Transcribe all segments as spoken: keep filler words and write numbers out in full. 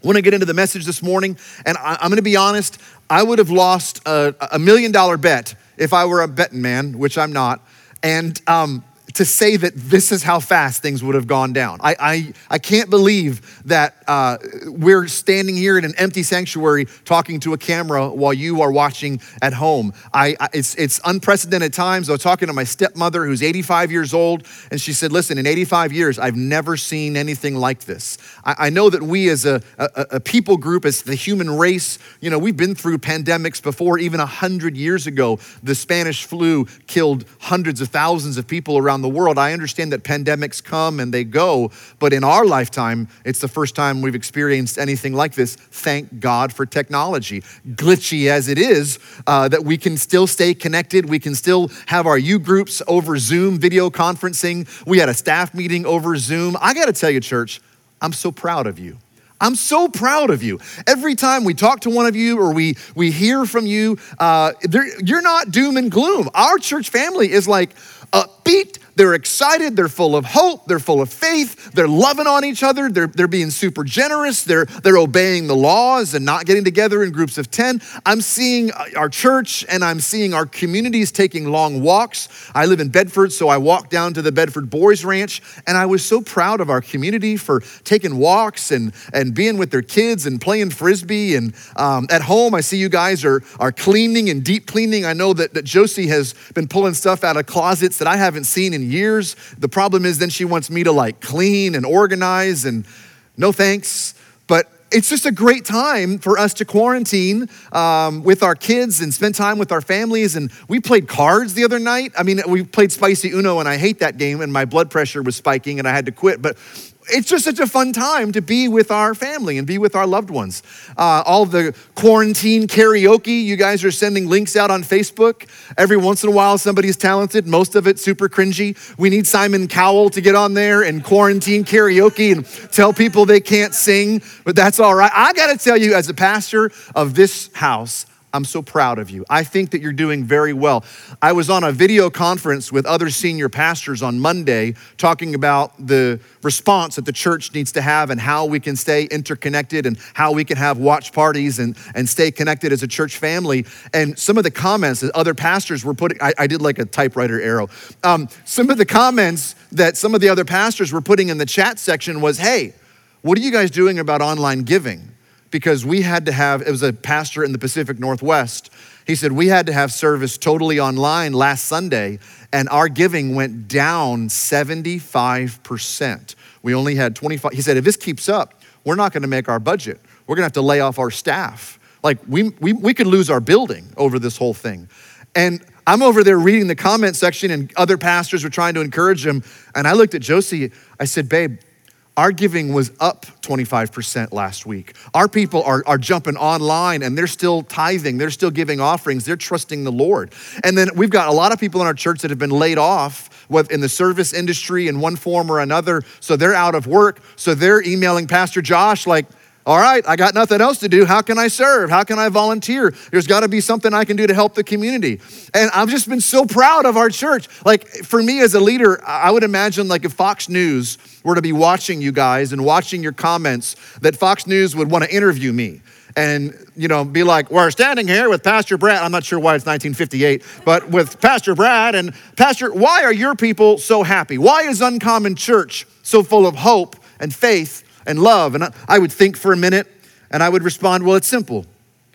I want to get into the message this morning, and I, I'm going to be honest, I would have lost a, a million dollar bet if I were a betting man, which I'm not, and um, to say that this is how fast things would have gone down. I I, I can't believe that uh, we're standing here in an empty sanctuary talking to a camera while you are watching at home. I, I it's it's unprecedented times. I was talking to my stepmother who's eighty-five years old, and she said, listen, in eighty-five years, I've never seen anything like this. I, I know that we as a, a, a people group, as the human race, you know, we've been through pandemics before. Even one hundred years ago, the Spanish flu killed hundreds of thousands of people around the world. I understand that pandemics come and they go, but in our lifetime, it's the first time we've experienced anything like this. Thank God for technology. Glitchy as it is, uh, that we can still stay connected. We can still have our U groups over Zoom video conferencing. We had a staff meeting over Zoom. I gotta tell you, church, I'm so proud of you. I'm so proud of you. Every time we talk to one of you or we we hear from you, uh, you're not doom and gloom. Our church family is like upbeat. They're excited, they're full of hope, they're full of faith, they're loving on each other, they're, they're being super generous, they're, they're obeying the laws and not getting together in groups of ten. I'm seeing our church and I'm seeing our communities taking long walks. I live in Bedford, so I walked down to the Bedford Boys Ranch, and I was so proud of our community for taking walks and, and being with their kids and playing Frisbee. And um, at home, I see you guys are, are cleaning and deep cleaning. I know that, that Josie has been pulling stuff out of closets that I haven't seen in years. The problem is then she wants me to like clean and organize, and no thanks. But it's just a great time for us to quarantine um, with our kids and spend time with our families. And we played cards the other night. I mean, we played Spicy Uno, and I hate that game, and my blood pressure was spiking and I had to quit. But it's just such a fun time to be with our family and be with our loved ones. Uh, all the quarantine karaoke, you guys are sending links out on Facebook. Every once in a while, somebody's talented. Most of it super cringy. We need Simon Cowell to get on there and quarantine karaoke and tell people they can't sing, but that's all right. I gotta tell you, as a pastor of this house, I'm so proud of you. I think that you're doing very well. I was on a video conference with other senior pastors on Monday talking about the response that the church needs to have and how we can stay interconnected and how we can have watch parties and, and stay connected as a church family. And some of the comments that other pastors were putting, I, I did like a typewriter arrow. Um, some of the comments that some of the other pastors were putting in the chat section was, hey, what are you guys doing about online giving? Because we had to have, it was a pastor in the Pacific Northwest. He said, we had to have service totally online last Sunday, and our giving went down seventy-five percent. We only had twenty-five. He said, if this keeps up, we're not gonna make our budget. We're gonna have to lay off our staff. Like we, we, we could lose our building over this whole thing. And I'm over there reading the comment section, and other pastors were trying to encourage him. And I looked at Josie, I said, babe, our giving was up twenty-five percent last week. Our people are, are jumping online and they're still tithing. They're still giving offerings. They're trusting the Lord. And then we've got a lot of people in our church that have been laid off in the service industry in one form or another. So they're out of work. So they're emailing Pastor Josh like, all right, I got nothing else to do. How can I serve? How can I volunteer? There's got to be something I can do to help the community. And I've just been so proud of our church. Like for me as a leader, I would imagine like if Fox News were to be watching you guys and watching your comments, that Fox News would want to interview me and, you know, be like, we're standing here with Pastor Brad. I'm not sure why it's nineteen fifty-eight, but with Pastor Brad and Pastor, why are your people so happy? Why is Uncommon Church so full of hope and faith and love? And I would think for a minute and I would respond, well, it's simple.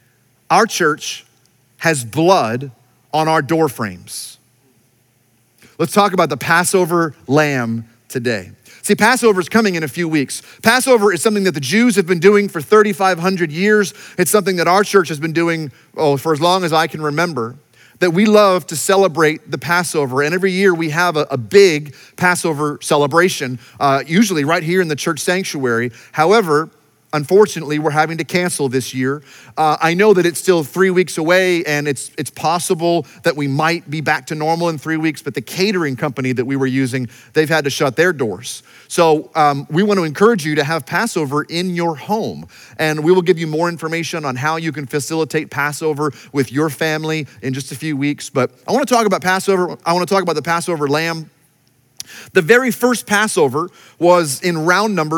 Our church has blood on our door frames. Let's talk about the Passover lamb today. See, Passover is coming in a few weeks. Passover is something that the Jews have been doing for thirty-five hundred years. It's something that our church has been doing oh, for as long as I can remember, that we love to celebrate the Passover. And every year we have a, a big Passover celebration, uh, usually right here in the church sanctuary. However, unfortunately, we're having to cancel this year. Uh, I know that it's still three weeks away and it's it's possible that we might be back to normal in three weeks, but the catering company that we were using, they've had to shut their doors. So um, we want to encourage you to have Passover in your home. And we will give you more information on how you can facilitate Passover with your family in just a few weeks. But I want to talk about Passover. I want to talk about the Passover lamb. The very first Passover was in round numbers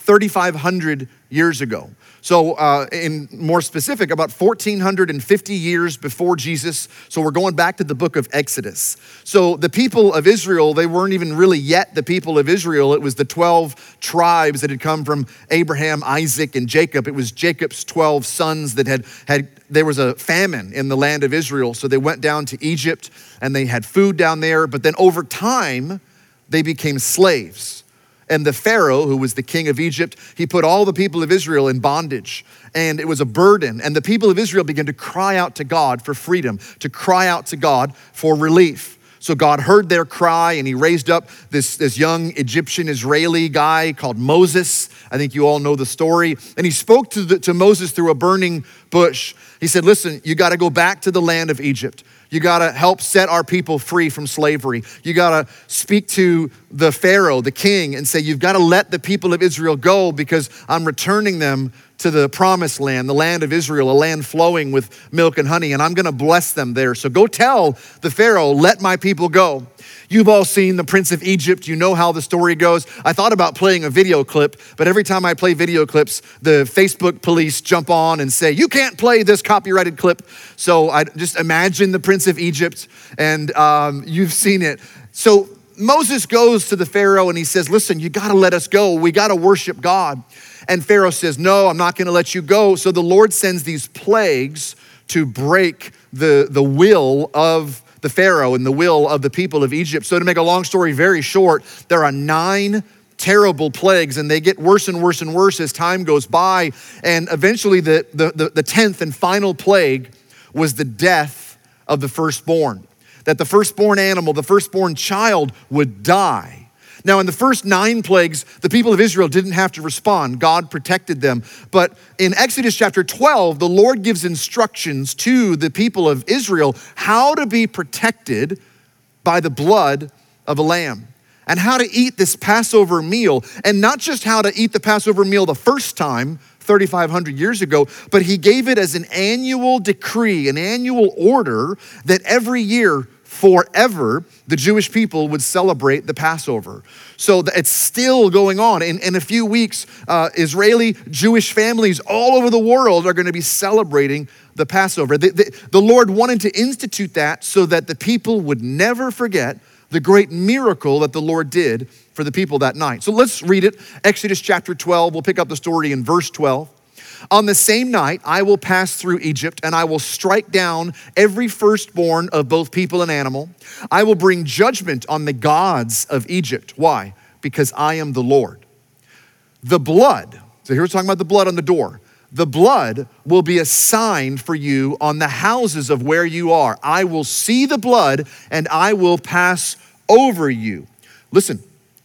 thirty-five hundred years ago. So uh, in more specific, about one thousand four hundred fifty years before Jesus. So we're going back to the book of Exodus. So the people of Israel, they weren't even really yet the people of Israel. It was the twelve tribes that had come from Abraham, Isaac, and Jacob. It was Jacob's twelve sons that had, had there was a famine in the land of Israel. So they went down to Egypt and they had food down there. But then over time, they became slaves. And the Pharaoh, who was the king of Egypt, he put all the people of Israel in bondage. And it was a burden. And the people of Israel began to cry out to God for freedom, to cry out to God for relief. So God heard their cry and he raised up this, this young Egyptian Israeli guy called Moses. I think you all know the story. And he spoke to, the, to Moses through a burning bush. He said, listen, you got to go back to the land of Egypt. You gotta help set our people free from slavery. You gotta speak to the Pharaoh, the king, and say, you've gotta let the people of Israel go because I'm returning them to the promised land, the land of Israel, a land flowing with milk and honey, and I'm gonna bless them there. So go tell the Pharaoh, let my people go. You've all seen The Prince of Egypt. You know how the story goes. I thought about playing a video clip, but every time I play video clips, the Facebook police jump on and say, you can't play this copyrighted clip. So I just imagine The Prince of Egypt, and um, you've seen it. So Moses goes to the Pharaoh and he says, listen, you gotta let us go. We gotta worship God. And Pharaoh says, no, I'm not gonna let you go. So the Lord sends these plagues to break the, the will of the Pharaoh and the will of the people of Egypt. So to make a long story very short, there are nine terrible plagues and they get worse and worse and worse as time goes by. And eventually the, the, the, the tenth and final plague was the death of the firstborn. That the firstborn animal, the firstborn child would die. Now in the first nine plagues, the people of Israel didn't have to respond. God protected them. But in Exodus chapter twelve, the Lord gives instructions to the people of Israel how to be protected by the blood of a lamb and how to eat this Passover meal. And not just how to eat the Passover meal the first time, thirty-five hundred years ago, but he gave it as an annual decree, an annual order that every year forever, the Jewish people would celebrate the Passover. So it's still going on. In, in a few weeks, uh, Israeli Jewish families all over the world are going to be celebrating the Passover. The, the, the Lord wanted to institute that so that the people would never forget the great miracle that the Lord did for the people that night. So let's read it. Exodus chapter twelve, we'll pick up the story in verse twelve. On the same night, I will pass through Egypt and I will strike down every firstborn of both people and animal. I will bring judgment on the gods of Egypt. Why? Because I am the Lord. The blood, so here we're talking about the blood on the door. The blood will be a sign for you on the houses of where you are. I will see the blood and I will pass over you. Listen,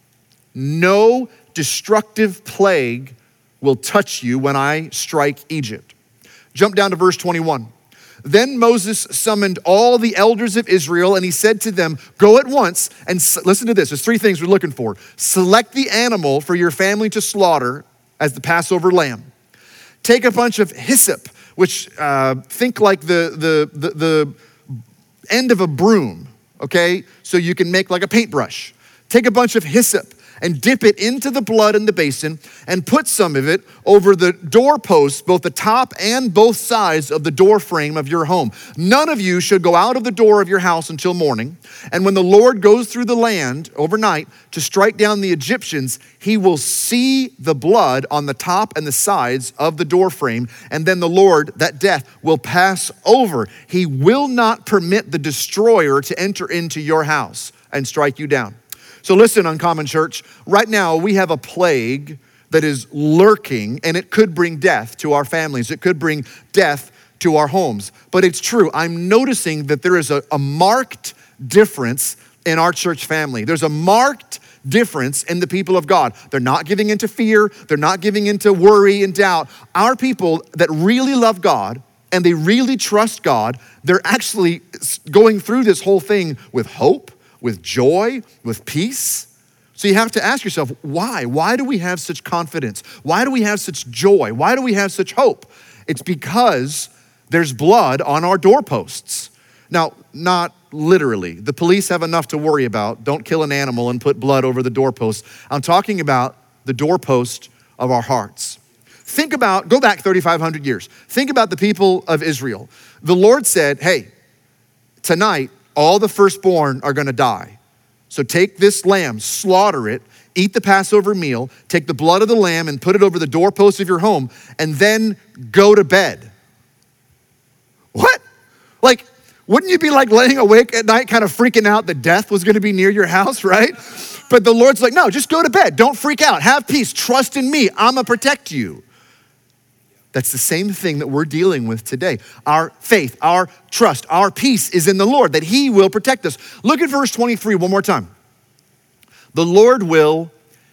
no destructive plague will touch you when I strike Egypt. Jump down to verse twenty-one. Then Moses summoned all the elders of Israel and he said to them, go at once and s- listen to this. There's three things we're looking for. Select the animal for your family to slaughter as the Passover lamb. Take a bunch of hyssop, which uh, think like the, the, the, the end of a broom, okay? So you can make like a paintbrush. Take a bunch of hyssop and dip it into the blood in the basin and put some of it over the doorposts, both the top and both sides of the door frame of your home. None of you should go out of the door of your house until morning. And when the Lord goes through the land overnight to strike down the Egyptians, he will see the blood on the top and the sides of the door frame. And then the Lord, that death, will pass over. He will not permit the destroyer to enter into your house and strike you down. So listen, Uncommon Church, right now we have a plague that is lurking and it could bring death to our families. It could bring death to our homes. But it's true, I'm noticing that there is a, a marked difference in our church family. There's a marked difference in the people of God. They're not giving into fear. They're not giving into worry and doubt. Our people that really love God and they really trust God, they're actually going through this whole thing with hope, with joy, with peace. So you have to ask yourself, why? Why do we have such confidence? Why do we have such joy? Why do we have such hope? It's because there's blood on our doorposts. Now, not literally. The police have enough to worry about. Don't kill an animal and put blood over the doorpost. I'm talking about the doorpost of our hearts. Think about, go back thirty-five hundred years. Think about the people of Israel. The Lord said, hey, tonight, all the firstborn are gonna die. So take this lamb, slaughter it, eat the Passover meal, take the blood of the lamb and put it over the doorpost of your home, and then go to bed. What? Like, wouldn't you be like laying awake at night kind of freaking out that death was gonna be near your house, right? But the Lord's like, no, just go to bed. Don't freak out. Have peace. Trust in me. I'm gonna protect you. That's the same thing that we're dealing with today. Our faith, our trust, our peace is in the Lord, that he will protect us. Look at verse twenty-three one more time. The Lord will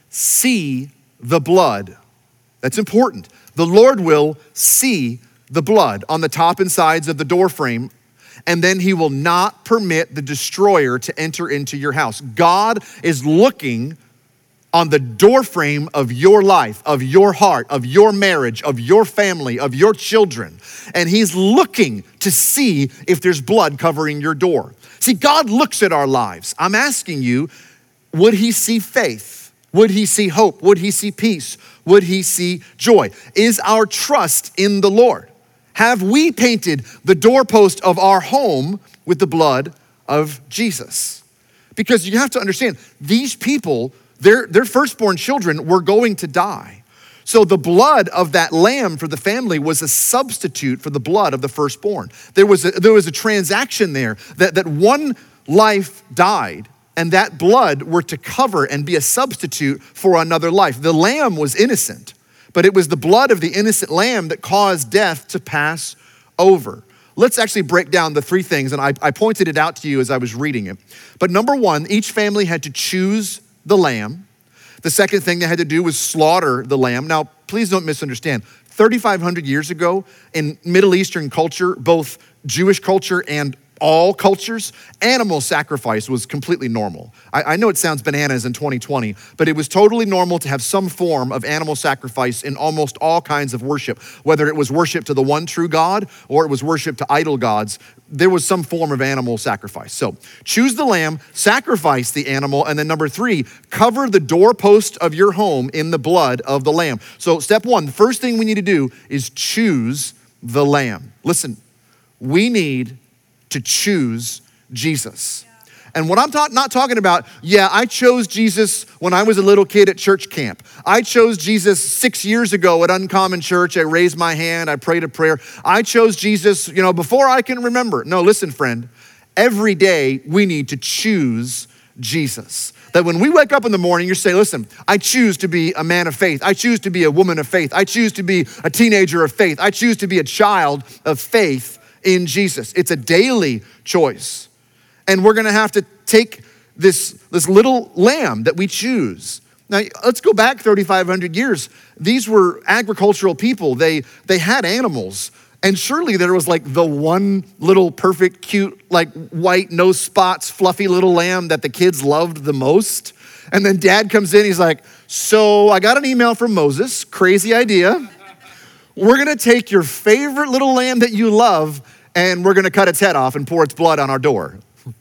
see the blood. That's important. The Lord will see the blood on the top and sides of the door frame, and then he will not permit the destroyer to enter into your house. God is looking on the door frame of your life, of your heart, of your marriage, of your family, of your children. And he's looking to see if there's blood covering your door. See, God looks at our lives. I'm asking you, would he see faith? Would he see hope? Would he see peace? Would he see joy? Is our trust in the Lord? Have we painted the doorpost of our home with the blood of Jesus? Because you have to understand, these people, Their, their firstborn children were going to die. So the blood of that lamb for the family was a substitute for the blood of the firstborn. There was a, there was a transaction there that, that one life died and that blood were to cover and be a substitute for another life. The lamb was innocent, but it was the blood of the innocent lamb that caused death to pass over. Let's actually break down the three things, and I, I pointed it out to you as I was reading it. But number one, each family had to choose the lamb. The second thing they had to do was slaughter the lamb. Now, please don't misunderstand. thirty-five hundred years ago in Middle Eastern culture, both Jewish culture and all cultures, animal sacrifice was completely normal. I, I know it sounds bananas in twenty twenty, but it was totally normal to have some form of animal sacrifice in almost all kinds of worship. Whether it was worship to the one true God or it was worship to idol gods, there was some form of animal sacrifice. So choose the lamb, sacrifice the animal, and then number three, cover the doorpost of your home in the blood of the lamb. So step one, the first thing we need to do is choose the lamb. Listen, we need to choose Jesus. And what I'm ta- not talking about, yeah, I chose Jesus when I was a little kid at church camp. I chose Jesus six years ago at Uncommon Church. I raised my hand, I prayed a prayer. I chose Jesus, you know, before I can remember. No, listen, friend, every day we need to choose Jesus. That when we wake up in the morning, you say, listen, I choose to be a man of faith. I choose to be a woman of faith. I choose to be a teenager of faith. I choose to be a child of faith in Jesus. It's a daily choice. And we're gonna have to take this, this little lamb that we choose. Now, let's go back thirty-five hundred years. These were agricultural people. They, they had animals. And surely there was like the one little perfect, cute, like white, no spots, fluffy little lamb that the kids loved the most. And then dad comes in, he's like, so I got an email from Moses, crazy idea. We're gonna take your favorite little lamb that you love and we're gonna cut its head off and pour its blood on our door,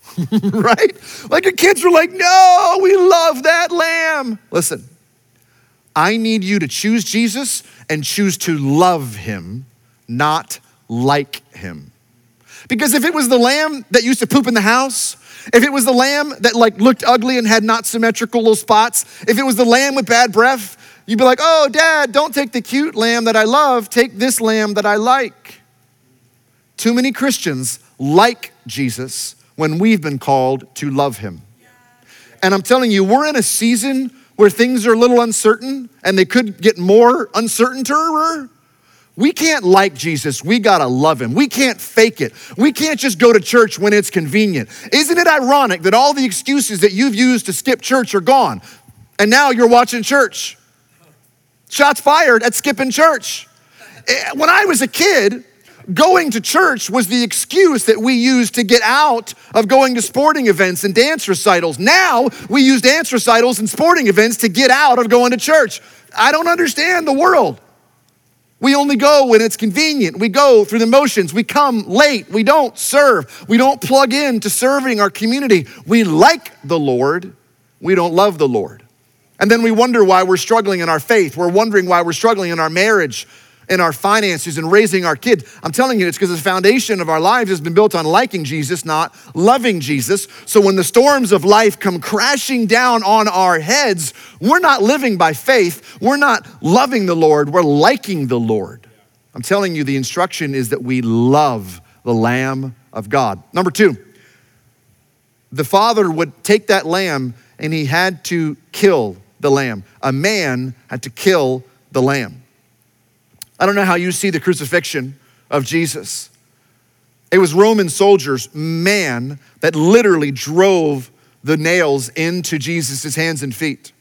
right? Like the kids were like, no, we love that lamb. Listen, I need you to choose Jesus and choose to love him, not like him. Because if it was the lamb that used to poop in the house, if it was the lamb that like looked ugly and had not symmetrical little spots, if it was the lamb with bad breath, you'd be like, oh, Dad, don't take the cute lamb that I love. Take this lamb that I like. Too many Christians like Jesus when we've been called to love him. And I'm telling you, we're in a season where things are a little uncertain and they could get more uncertainer. We can't like Jesus. We gotta love him. We can't fake it. We can't just go to church when it's convenient. Isn't it ironic that all the excuses that you've used to skip church are gone? And now you're watching church. Shots fired at skipping church. When I was a kid, going to church was the excuse that we used to get out of going to sporting events and dance recitals. Now we use dance recitals and sporting events to get out of going to church. I don't understand the world. We only go when it's convenient. We go through the motions. We come late. We don't serve. We don't plug in to serving our community. We like the Lord. We don't love the Lord. And then we wonder why we're struggling in our faith. We're wondering why we're struggling in our marriage, in our finances, and raising our kids. I'm telling you, it's because the foundation of our lives has been built on liking Jesus, not loving Jesus. So when the storms of life come crashing down on our heads, we're not living by faith. We're not loving the Lord. We're liking the Lord. I'm telling you, the instruction is that we love the Lamb of God. Number two, the father would take that lamb and he had to kill the lamb. A man had to kill the lamb. I don't know how you see the crucifixion of Jesus. It was Roman soldiers, man, that literally drove the nails into Jesus' hands and feet.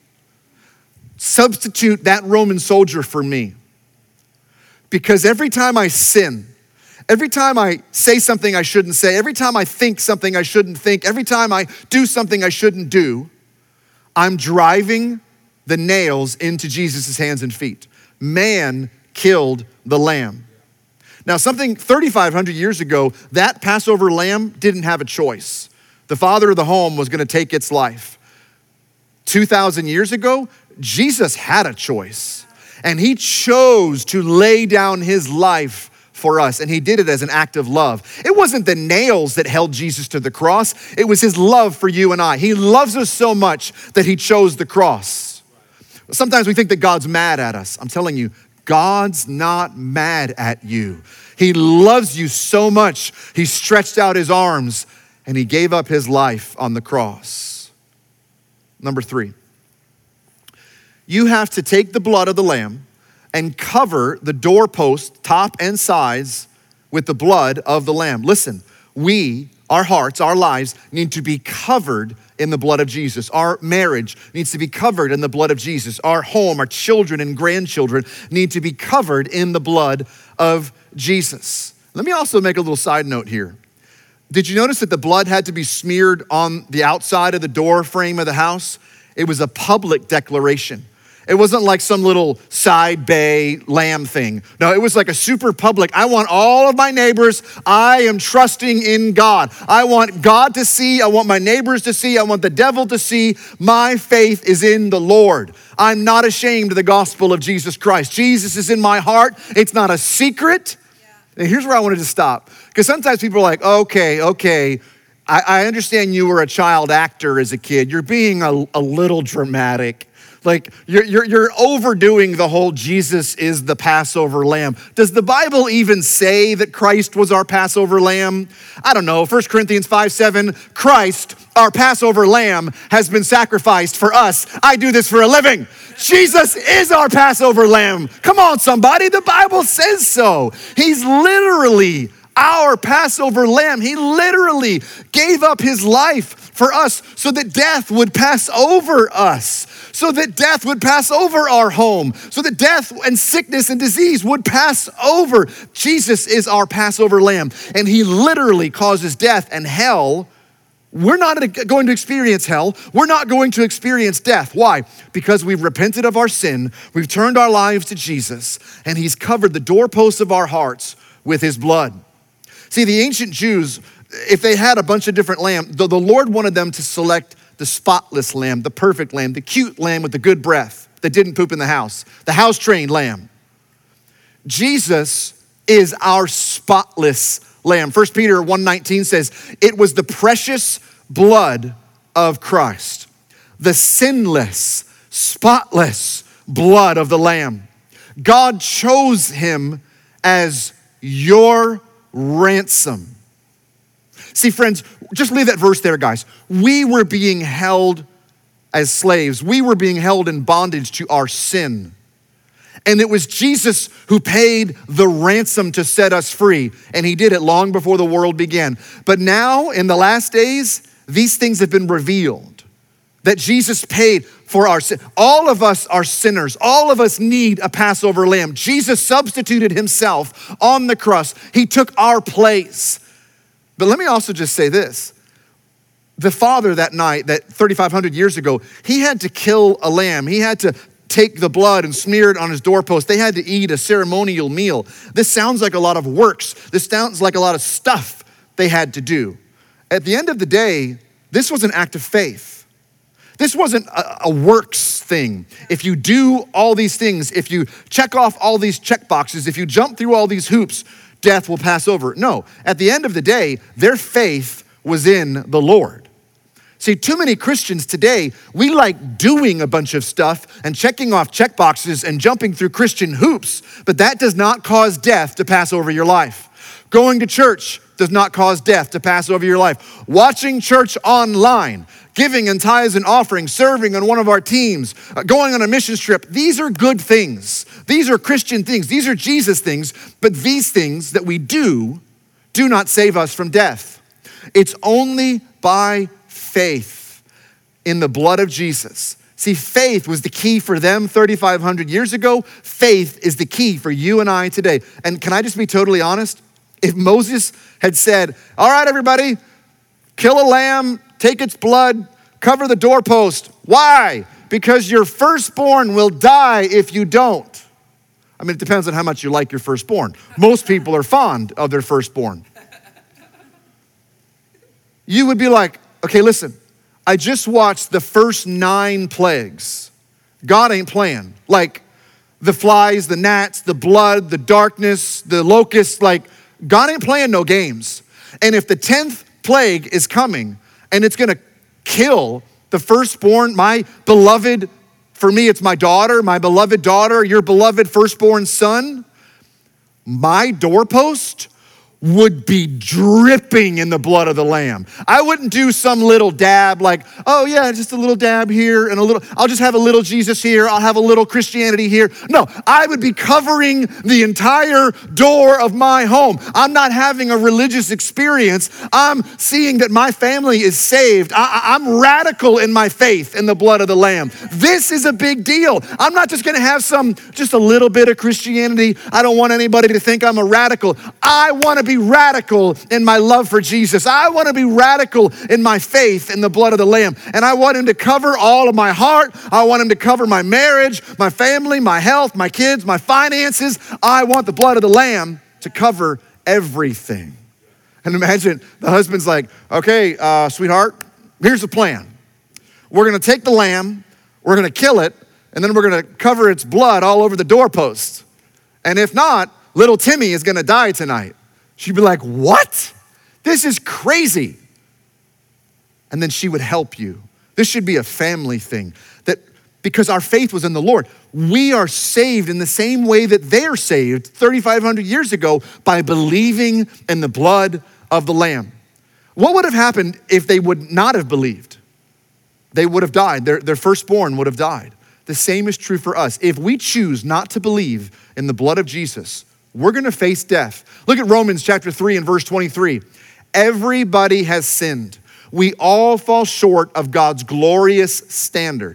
Substitute that Roman soldier for me. Because every time I sin, every time I say something I shouldn't say, every time I think something I shouldn't think, every time I do something I shouldn't do, I'm driving the nails into Jesus' hands and feet. Man killed the lamb. Now, something thirty-five hundred years ago, that Passover lamb didn't have a choice. The father of the home was gonna take its life. two thousand years ago, Jesus had a choice, and he chose to lay down his life for us, and he did it as an act of love. It wasn't the nails that held Jesus to the cross. It was his love for you and I. He loves us so much that he chose the cross. Sometimes we think that God's mad at us. I'm telling you, God's not mad at you. He loves you so much, he stretched out his arms and he gave up his life on the cross. Number three, you have to take the blood of the lamb and cover the doorpost, top and sides, with the blood of the lamb. Listen, we, our hearts, our lives need to be covered in the blood of Jesus. Our marriage needs to be covered in the blood of Jesus. Our home, our children and grandchildren need to be covered in the blood of Jesus. Let me also make a little side note here. Did you notice that the blood had to be smeared on the outside of the door frame of the house? It was a public declaration. It wasn't like some little side bay lamb thing. No, it was like a super public. I want all of my neighbors. I am trusting in God. I want God to see. I want my neighbors to see. I want the devil to see. My faith is in the Lord. I'm not ashamed of the gospel of Jesus Christ. Jesus is in my heart. It's not a secret. Yeah. And here's where I wanted to stop. Because sometimes people are like, okay, okay. I, I understand you were a child actor as a kid. You're being a, a little dramatic. Like you're, you're, you're overdoing the whole Jesus is the Passover lamb. Does the Bible even say that Christ was our Passover lamb? I don't know. First Corinthians five seven, Christ, our Passover lamb, has been sacrificed for us. I do this for a living. Jesus is our Passover lamb. Come on, somebody. The Bible says so. He's literally our Passover lamb. He literally gave up his life for us so that death would pass over us, so that death would pass over our home, so that death and sickness and disease would pass over. Jesus is our Passover lamb, and he literally causes death and hell. We're not going to experience hell. We're not going to experience death. Why? Because we've repented of our sin. We've turned our lives to Jesus, and he's covered the doorposts of our hearts with his blood. See, the ancient Jews, if they had a bunch of different lambs, the, the Lord wanted them to select the spotless lamb, the perfect lamb, the cute lamb with the good breath that didn't poop in the house, the house-trained lamb. Jesus is our spotless lamb. First Peter one nineteen says, it was the precious blood of Christ, the sinless, spotless blood of the lamb. God chose him as your ransom. See, friends, just leave that verse there, guys. We were being held as slaves. We were being held in bondage to our sin. And it was Jesus who paid the ransom to set us free. And he did it long before the world began. But now, in the last days, these things have been revealed. That Jesus paid for our sin. All of us are sinners. All of us need a Passover lamb. Jesus substituted himself on the cross. He took our place. But let me also just say this. The father that night, that thirty-five hundred years ago, he had to kill a lamb. He had to take the blood and smear it on his doorpost. They had to eat a ceremonial meal. This sounds like a lot of works. This sounds like a lot of stuff they had to do. At the end of the day, this was an act of faith. This wasn't a, a works thing. If you do all these things, if you check off all these check boxes, if you jump through all these hoops, death will pass over. No, at the end of the day, their faith was in the Lord. See, too many Christians today, we like doing a bunch of stuff and checking off check boxes and jumping through Christian hoops, but that does not cause death to pass over your life. Going to church does not cause death to pass over your life. Watching church online, giving and tithes and offerings, serving on one of our teams, uh, going on a mission trip, these are good things. These are Christian things. These are Jesus things, but these things that we do do not save us from death. It's only by faith in the blood of Jesus. See, faith was the key for them thirty-five hundred years ago. Faith is the key for you and I today. And can I just be totally honest? If Moses had said, all right, everybody, kill a lamb, take its blood, cover the doorpost. Why? Because your firstborn will die if you don't. I mean, it depends on how much you like your firstborn. Most people are fond of their firstborn. You would be like, okay, listen, I just watched the first nine plagues. God ain't playing. Like the flies, the gnats, the blood, the darkness, the locusts, like God ain't playing no games. And if the tenth plague is coming and it's gonna kill the firstborn, my beloved, for me it's my daughter, my beloved daughter, your beloved firstborn son, my doorpost would be dripping in the blood of the Lamb. I wouldn't do some little dab like, oh yeah, just a little dab here and a little, I'll just have a little Jesus here, I'll have a little Christianity here. No, I would be covering the entire door of my home. I'm not having a religious experience. I'm seeing that my family is saved. I, I'm radical in my faith in the blood of the Lamb. This is a big deal. I'm not just gonna have some, just a little bit of Christianity. I don't want anybody to think I'm a radical. I wanna be be radical in my love for Jesus. I want to be radical in my faith in the blood of the Lamb. And I want him to cover all of my heart. I want him to cover my marriage, my family, my health, my kids, my finances. I want the blood of the Lamb to cover everything. And imagine the husband's like, okay, uh, sweetheart, here's the plan. We're going to take the lamb, we're going to kill it, and then we're going to cover its blood all over the doorpost. And if not, little Timmy is going to die tonight. She'd be like, what? This is crazy. And then she would help you. This should be a family thing. That because our faith was in the Lord, we are saved in the same way that they're saved thirty-five hundred years ago by believing in the blood of the Lamb. What would have happened if they would not have believed? They would have died. Their, their firstborn would have died. The same is true for us. If we choose not to believe in the blood of Jesus, we're gonna face death. Look at Romans chapter three and verse twenty-three. Everybody has sinned. We all fall short of God's glorious standard.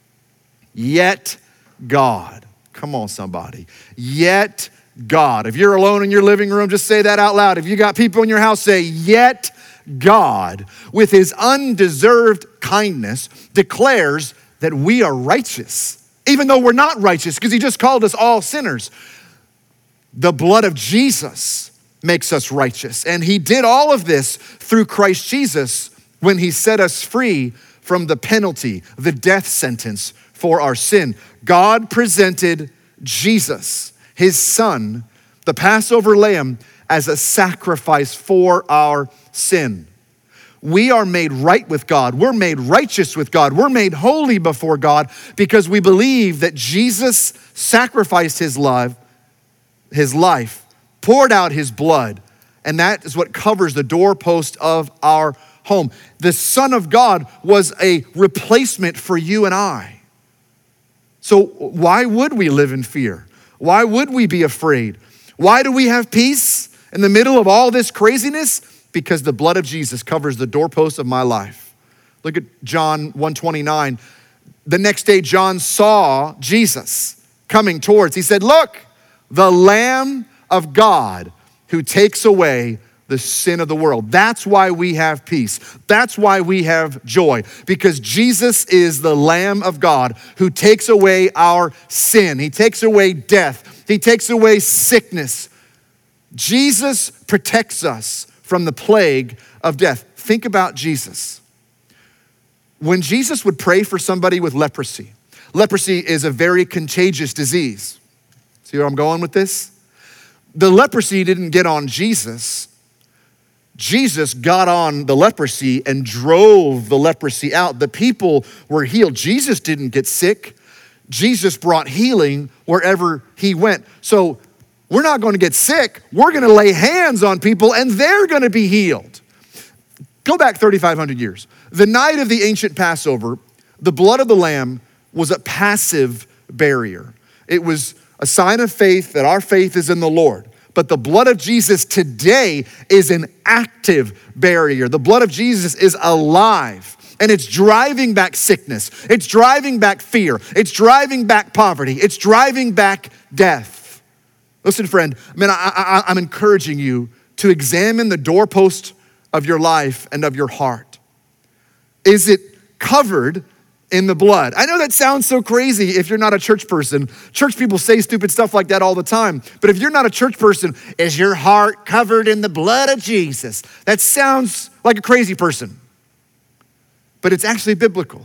Yet God, come on somebody, yet God. If you're alone in your living room, just say that out loud. If you got people in your house, say, yet God, with his undeserved kindness, declares that we are righteous, even though we're not righteous, because he just called us all sinners. The blood of Jesus makes us righteous. And he did all of this through Christ Jesus when he set us free from the penalty, the death sentence for our sin. God presented Jesus, his son, the Passover lamb, as a sacrifice for our sin. We are made right with God. We're made righteous with God. We're made holy before God because we believe that Jesus sacrificed his love, his life, poured out his blood, and that is what covers the doorpost of our home. The Son of God was a replacement for you and I. So why would we live in fear? Why would we be afraid? Why do we have peace in the middle of all this craziness? Because the blood of Jesus covers the doorpost of my life. Look at John one twenty-nine. The next day, John saw Jesus coming towards. He said, look, the Lamb of God who takes away the sin of the world. That's why we have peace. That's why we have joy, because Jesus is the Lamb of God who takes away our sin. He takes away death. He takes away sickness. Jesus protects us from the plague of death. Think about Jesus. when Jesus would pray for somebody with leprosy, leprosy is a very contagious disease. See where I'm going with this? The leprosy didn't get on Jesus. Jesus got on the leprosy and drove the leprosy out. The people were healed. Jesus didn't get sick. Jesus brought healing wherever he went. So we're not going to get sick. We're going to lay hands on people and they're going to be healed. Go back thirty-five hundred years. The night of the ancient Passover, the blood of the lamb was a passive barrier. It was a sign of faith that our faith is in the Lord. But the blood of Jesus today is an active barrier. The blood of Jesus is alive. And it's driving back sickness. It's driving back fear. It's driving back poverty. It's driving back death. Listen, friend, man, I, I, I'm encouraging you to examine the doorpost of your life and of your heart. Is it covered in the blood? I know that sounds so crazy if you're not a church person. Church people say stupid stuff like that all the time. But if you're not a church person, is your heart covered in the blood of Jesus? That sounds like a crazy person. But it's actually biblical,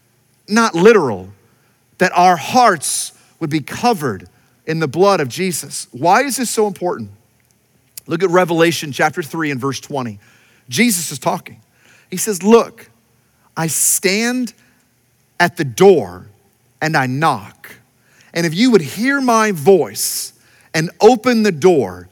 not literal, that our hearts would be covered in the blood of Jesus. Why is this so important? Look at Revelation chapter three and verse twenty. Jesus is talking. He says, look, I stand at the door and I knock. And if you would hear my voice and open the door,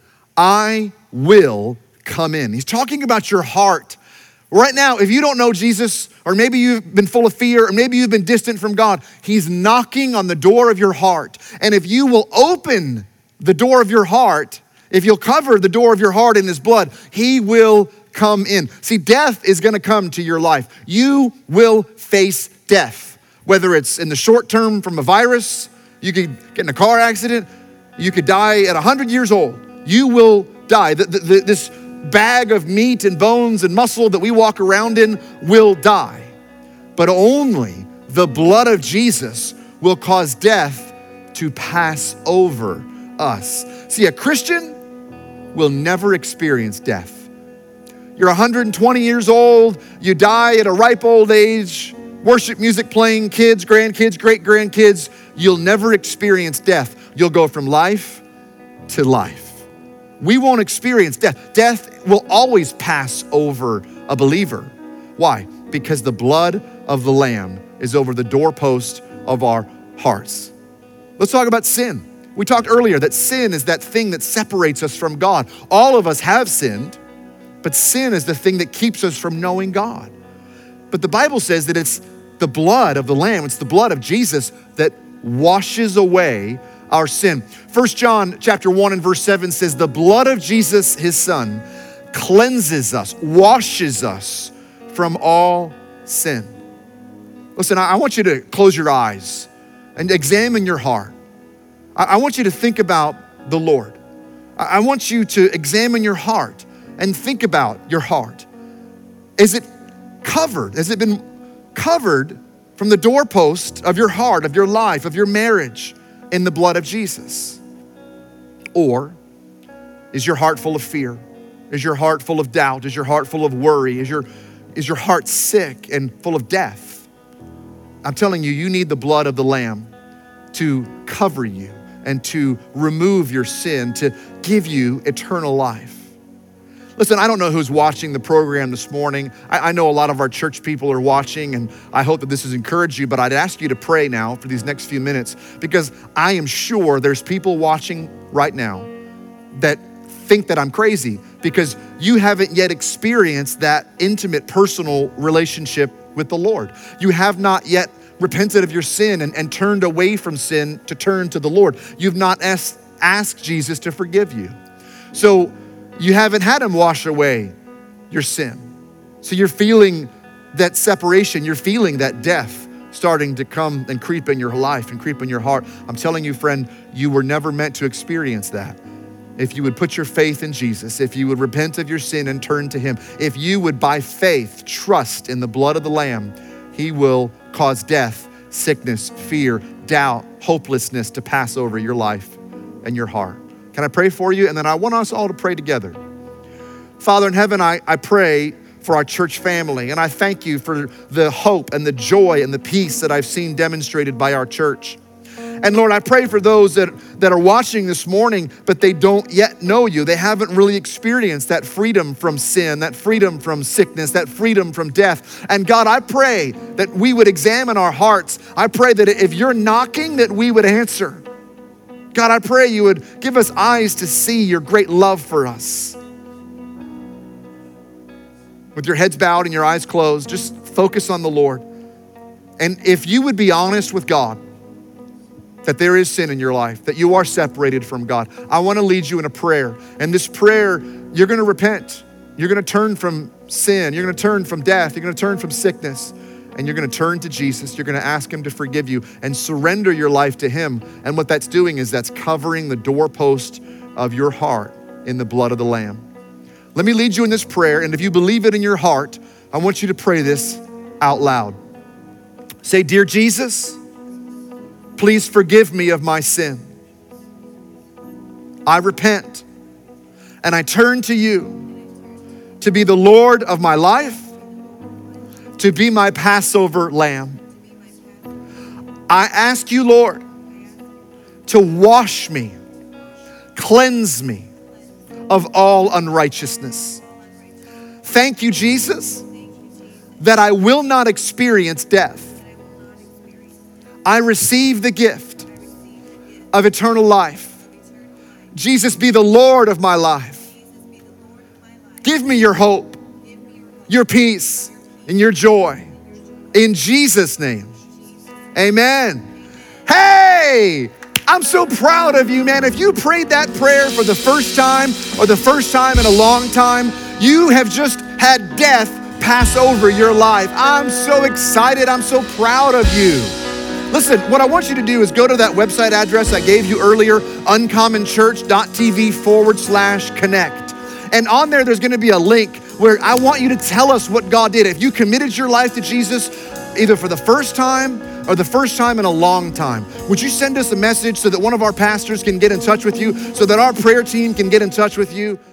I will come in. He's talking about your heart. Right now, if you don't know Jesus, or maybe you've been full of fear, or maybe you've been distant from God, he's knocking on the door of your heart. And if you will open the door of your heart, if you'll cover the door of your heart in his blood, he will come in. See, death is gonna come to your life. You will face death, whether it's in the short term from a virus, you could get in a car accident, you could die at one hundred years old. You will die. The, the, the, this bag of meat and bones and muscle that we walk around in will die. But only the blood of Jesus will cause death to pass over us. See, a Christian will never experience death. You're one hundred twenty years old, you die at a ripe old age, worship music playing, kids, grandkids, great-grandkids, you'll never experience death. You'll go from life to life. We won't experience death. Death will always pass over a believer. Why? Because the blood of the Lamb is over the doorpost of our hearts. Let's talk about sin. We talked earlier that sin is that thing that separates us from God. All of us have sinned, but sin is the thing that keeps us from knowing God. But the Bible says that it's the blood of the Lamb, it's the blood of Jesus that washes away our sin. First John chapter one and verse seven says, the blood of Jesus, his son, cleanses us, washes us from all sin. Listen, I want you to close your eyes and examine your heart. I want you to think about the Lord. I want you to examine your heart and think about your heart. Is it covered? Has it been covered from the doorpost of your heart, of your life, of your marriage in the blood of Jesus? Or is your heart full of fear? Is your heart full of doubt? Is your heart full of worry? Is your, is your heart sick and full of death? I'm telling you, you need the blood of the Lamb to cover you and to remove your sin, to give you eternal life. Listen, I don't know who's watching the program this morning. I, I know a lot of our church people are watching, and I hope that this has encouraged you, but I'd ask you to pray now for these next few minutes, because I am sure there's people watching right now that think that I'm crazy because you haven't yet experienced that intimate, personal relationship with the Lord. You have not yet repented of your sin and, and turned away from sin to turn to the Lord. You've not asked, asked Jesus to forgive you. So you haven't had him wash away your sin. So you're feeling that separation, you're feeling that death starting to come and creep in your life and creep in your heart. I'm telling you, friend, you were never meant to experience that. If you would put your faith in Jesus, if you would repent of your sin and turn to him, if you would by faith trust in the blood of the Lamb, he will cause death, sickness, fear, doubt, hopelessness to pass over your life and your heart. Can I pray for you? And then I want us all to pray together. Father in heaven, I, I pray for our church family. And I thank you for the hope and the joy and the peace that I've seen demonstrated by our church. And Lord, I pray for those that, that are watching this morning, but they don't yet know you. They haven't really experienced that freedom from sin, that freedom from sickness, that freedom from death. And God, I pray that we would examine our hearts. I pray that if you're knocking, that we would answer. God, I pray you would give us eyes to see your great love for us. With your heads bowed and your eyes closed, just focus on the Lord. And if you would be honest with God, that there is sin in your life, that you are separated from God, I want to lead you in a prayer. And this prayer, you're going to repent. You're going to turn from sin. You're going to turn from death. You're going to turn from sickness. And you're going to turn to Jesus. You're going to ask him to forgive you and surrender your life to him. And what that's doing is that's covering the doorpost of your heart in the blood of the Lamb. Let me lead you in this prayer. And if you believe it in your heart, I want you to pray this out loud. Say, "Dear Jesus, please forgive me of my sin. I repent and I turn to you to be the Lord of my life, to be my Passover lamb. I ask you, Lord, to wash me, cleanse me of all unrighteousness. Thank you, Jesus, that I will not experience death. I receive the gift of eternal life. Jesus, be the Lord of my life. Give me your hope, your peace, and your joy. In Jesus' name, amen." Hey, I'm so proud of you, man. If you prayed that prayer for the first time or the first time in a long time, you have just had death pass over your life. I'm so excited. I'm so proud of you. Listen, what I want you to do is go to that website address I gave you earlier, uncommonchurch.tv forward slash connect. And on there, there's gonna be a link where I want you to tell us what God did. If you committed your life to Jesus, either for the first time or the first time in a long time, would you send us a message so that one of our pastors can get in touch with you, so that our prayer team can get in touch with you?